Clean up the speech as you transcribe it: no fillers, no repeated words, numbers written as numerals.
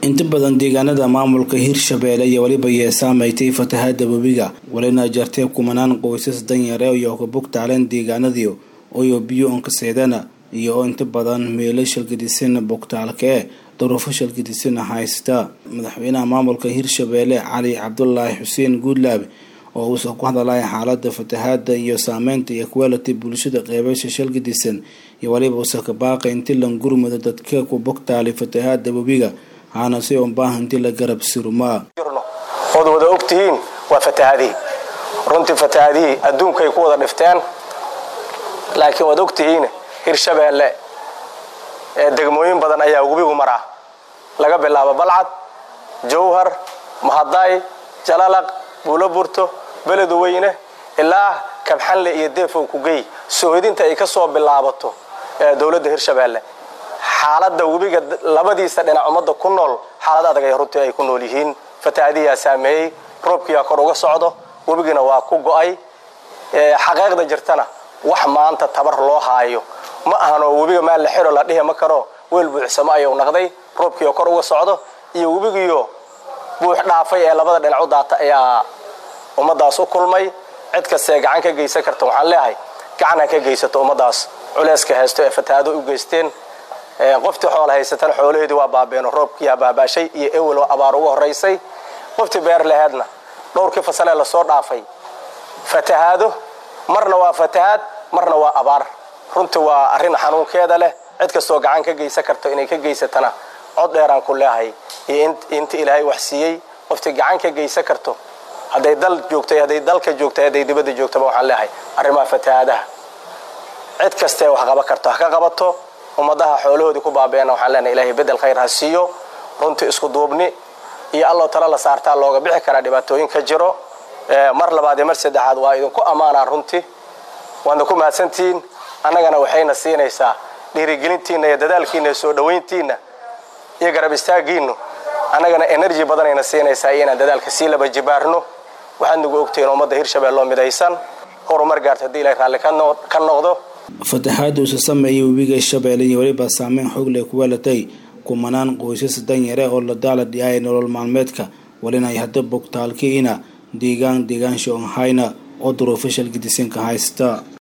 inta badan deegaanada maamulka Hirshabelle iyo waliba saameeyay fatahaada webiga walina jartay kumanaan qoysas danyar ah oo ka bogtaaleen deegaanadii oo biyo on ka seedana iyo inta badan meelaha gedisan bogtaalka duruufo gedisan haysta madaxweynaha maamulka Hirshabelle Cali Cabdullaahi Xuseen Guudlaabe oo uu soo ku hadlay xaaladda fatahaada iyo saameynta iyo quality bulshada qeybasha gedisan iyo waliba uu ka baaqay inta la gurmado dadka ku bogtaalay fatahaada webiga أنا سيوم باهن تلا جرب سيرما. هذا وده أكتين وفتهذه رنت فتهذه الدون كي يكون نفتان لكن وده أكتين Hirshabelle دقموين بدن أيه وجوبي ومرة لقى بالله ببلعت جوهر مهضاي جلالق بولبورتو بلد وينه إلا كبحل يدف وكوجي سويدين تأكسوا بالله بطو دولة Hirshabelle حالات webiga labadiisa dhinac umada ku nool xaalada adag ay runtii ay ku nool yihiin fatahaadiya saameeyay roobkiya kor uga socdo webigana waa ku go'ay xaqeeqda jirtana wax maanta tabar loo haayo ma ahano webiga ma la xiro la dhihi ma karo weel buuxsama ay noqday roobkiya kor uga socdo iyo webigiyo buux dhaafay ee labada dhinac u daata ayaa umadaas u kulmay cid kasta gacan ka geysan karto waxaan leeyahay gacan ka geysato umadaas culayska haysto ee fatahaado u geysteen qoftii xoolo haysatan xoolaheedu waa baabeen roobkii baabaashay iyo ewel abaar ugu horeysay qoftii beer lahaadna dhowrkii fasal la soo dhaafay fatahaado marna waa fatahaad marna waa abaar runtii waa arin xanuunkeeda leh cid kastoo gacan ka geysan karto inay ka geysatana cod dheeraan ku leeyahay inta ilaahay wax siiyay qoftii gacan ka geysan karto haday dal joogtay haday dalka joogtay haday dibadda joogtaba waxaan leeyahay arrimaha fatahaadaha cid kasta wax qaba karto ka qabato umadaha xoolahoodii ku baabeena waxaan leenahay ilaahay bedel khayr ha siiyo runtii isku duubni iyo Allah taala la saartaa looga bixi kara dhibaatooyin ka jiro mar labaad iyo mar saddexaad waa idinku amaana runtii waan ku mahadsantiin anagana waxayna siinaysaa dhiirigelintiina iyo dadaalkiina soo dhaweyntiina iyo garab istaagiinu anagana energy badan ayna siinaysaa inaan dadaalka si laba jibaarno waxaan ugu ogteen umada Hirshabelle midaysan horumar gaarta hadii ilaahay raalli ka noqdo fatahaadu sameeyay webiga Shabeelle iyo waliba saameyn xoog leh ku walatay kumanaan qoysas danyar ah oo la daalay dhiyay nolol maalmeedka walina ay hadda bogtaalkiina deegaan shaqo hayna oo duruufo gedisan ka haysta